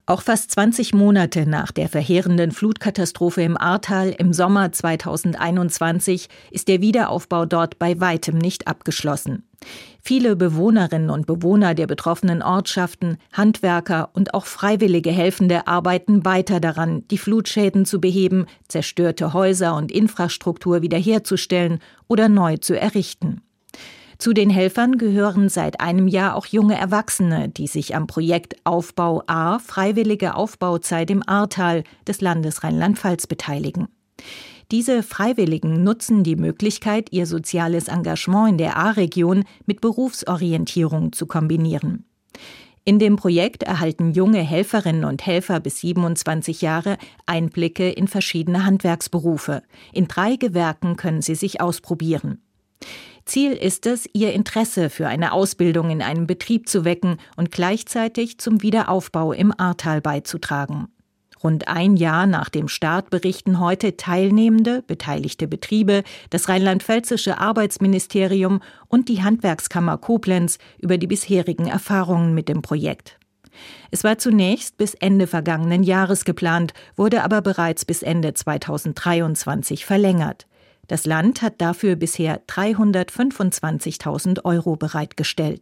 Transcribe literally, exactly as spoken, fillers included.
Auch fast zwanzig Monate nach der verheerenden Flutkatastrophe im Ahrtal im Sommer zweitausendeinundzwanzig ist der Wiederaufbau dort bei weitem nicht abgeschlossen. Viele Bewohnerinnen und Bewohner der betroffenen Ortschaften, Handwerker und auch freiwillige Helfende arbeiten weiter daran, die Flutschäden zu beheben, zerstörte Häuser und Infrastruktur wiederherzustellen oder neu zu errichten. Zu den Helfern gehören seit einem Jahr auch junge Erwachsene, die sich am Projekt Aufbau A, Freiwillige Aufbauzeit im Ahrtal des Landes Rheinland-Pfalz beteiligen. Diese Freiwilligen nutzen die Möglichkeit, ihr soziales Engagement in der Ahrregion mit Berufsorientierung zu kombinieren. In dem Projekt erhalten junge Helferinnen und Helfer bis siebenundzwanzig Jahre Einblicke in verschiedene Handwerksberufe. In drei Gewerken können sie sich ausprobieren. Ziel ist es, ihr Interesse für eine Ausbildung in einem Betrieb zu wecken und gleichzeitig zum Wiederaufbau im Ahrtal beizutragen. Rund ein Jahr nach dem Start berichten heute teilnehmende, beteiligte Betriebe, das rheinland-pfälzische Arbeitsministerium und die Handwerkskammer Koblenz über die bisherigen Erfahrungen mit dem Projekt. Es war zunächst bis Ende vergangenen Jahres geplant, wurde aber bereits bis Ende zweitausenddreiundzwanzig verlängert. Das Land hat dafür bisher dreihundertfünfundzwanzigtausend Euro bereitgestellt.